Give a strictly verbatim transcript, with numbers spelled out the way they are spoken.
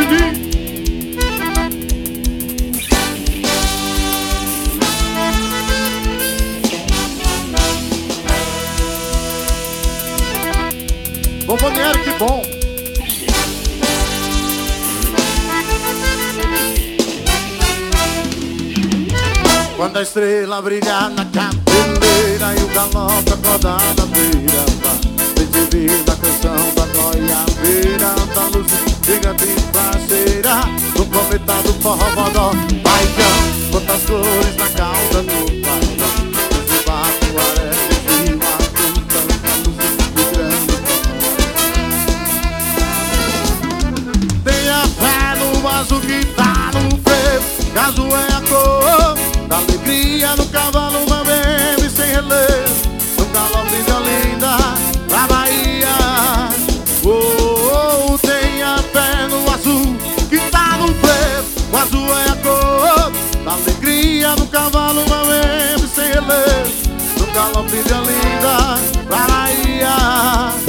Didi. Bomboniere, que bom. Quando a estrela brilhar na cabeleira e o galope acordar na beira-mar, vem de vida a canção da goiabeira, da luz gigante parceira, no cometa do forró bodó, paixão, quantas flores na cauda do paixão, esse barco arete de uma fruta, a luz de grande. Tenha fé no azul que tá no freio, caso é a cor da alegria no cavalo, uma bebe sem relevo, no galope de Olinda pra Bahia. Oh, oh, oh, tenha fé no azul que tá no frevo, o azul é a cor da alegria no cavalo, uma bebe sem relevo, no galope de Olinda pra Bahia.